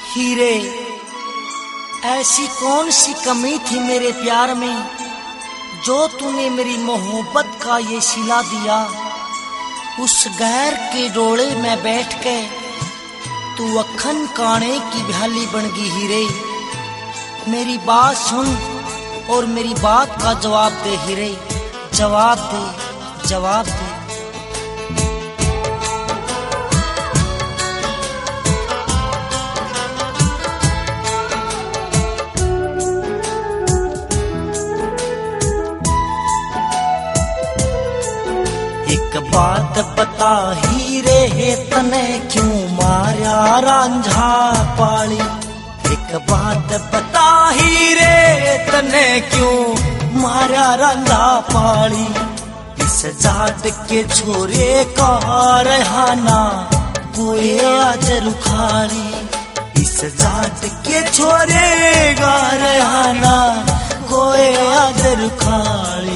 हीरे, ऐसी कौन सी कमी थी मेरे प्यार में जो तूने मेरी मोहब्बत का ये सिला दिया। उस गैर के डोले में बैठ के तू अखन काने की भ्याली बन गई हीरे। मेरी बात सुन और मेरी बात का जवाब दे हीरे, जवाब दे, जवाब दे। एक बात बता हीरे, तने क्यों मारा रांझा पाली। एक बात बता हीरे, तने क्यों मारा रांझा पाली। इस जाट के छोरे का रहना कोई आज रुखाली। इस जाट के छोरे का रहना कोई आज रुखाली।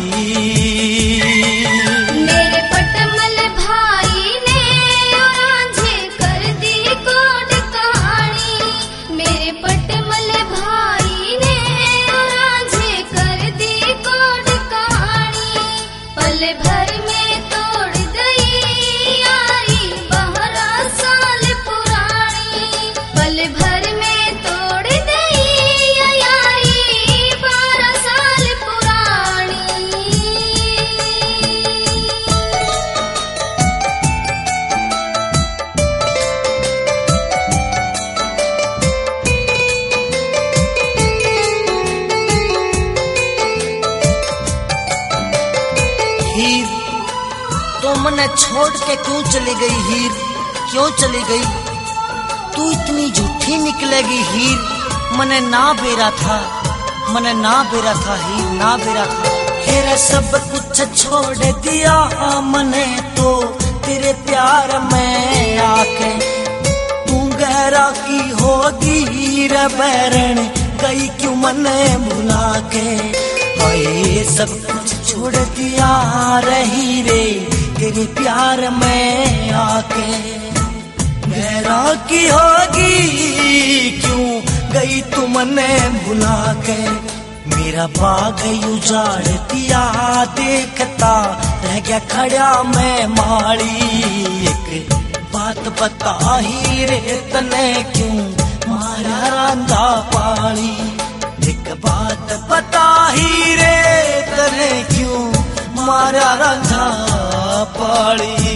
हीर, तो मने छोड़ के क्यों चली गई हीर, क्यों चली गई। तू इतनी झूठी निकलेगी हीर, मने ना बेरा था, मने ना बेरा था हीर, ना बेरा था। तेरा सब कुछ छोड़ दिया मने तो तेरे प्यार में आके। तू गहरा की होगी रे बैरण, गई क्यों मने भुला के। हाय सब कुछ छोड़ दिया रही रे तेरे प्यार में आके। गहरा की होगी क्यों गई तुमने भुला के। मेरा बाग उजाड़ दिया देखता रह गया खड़ा मैं माड़ी। एक बात बता ही रे, तने क्यों मारा रांधा पाली। एक बात बता ही रे, तने क्यों मारा रांझा पाली।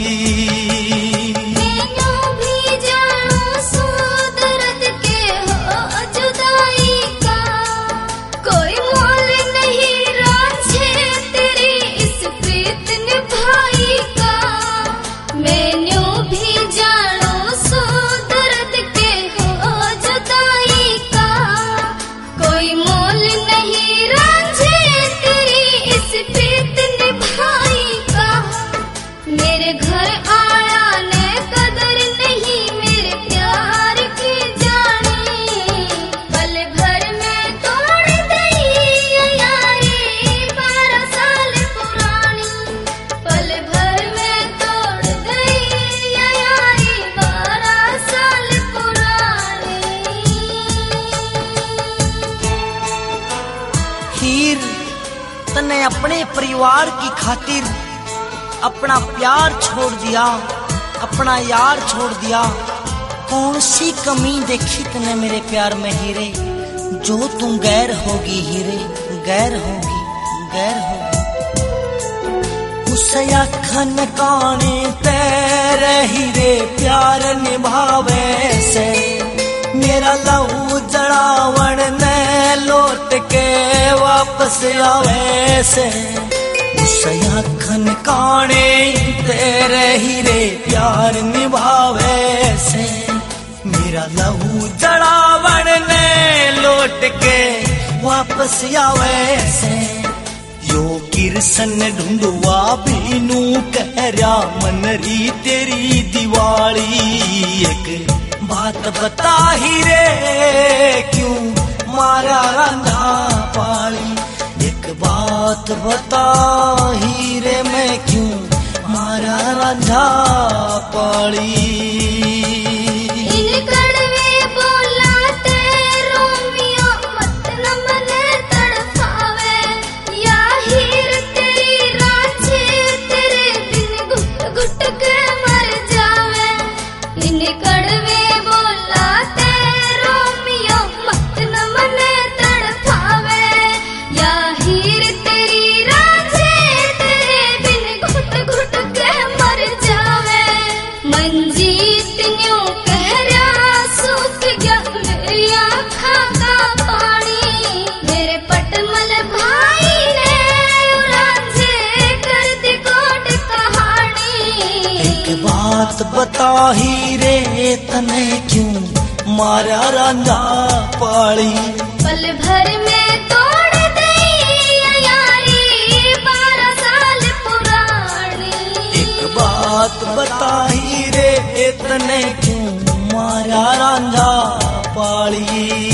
हीर, तने अपने परिवार की खातिर अपना प्यार छोड़ दिया, अपना यार छोड़ दिया। कौन सी कमी देखी तने मेरे प्यार में हीरे, जो तुम गैर होगी हीरे, गैर होगी, गैर होगी। उस अखन काने तेरे हीरे प्यार निभावे से। मेरा लहू जड़ावण ने लौट के वापस आवे से। उस अखन काने तेरे हीरे प्यार निभावे से। मेरा लहू जड़ावण ने लौट के वापस आवे से। यो किरसन ढूंढवा बीनू कह रहा मनरी तेरी दिवाली। एक बात बता ही रे, क्यों मारा रांझा पाली। एक बात बता ही रे, मैं क्यों मारा रांझा पाली। इन कड़वे बोला बात बता ही रे तने क्यों मारा रांझा पाली। पल भर में तोड़ दी यारी 12 साल पुरानी। एक बात बता ही रे तने क्यों मारा रांझा पाली।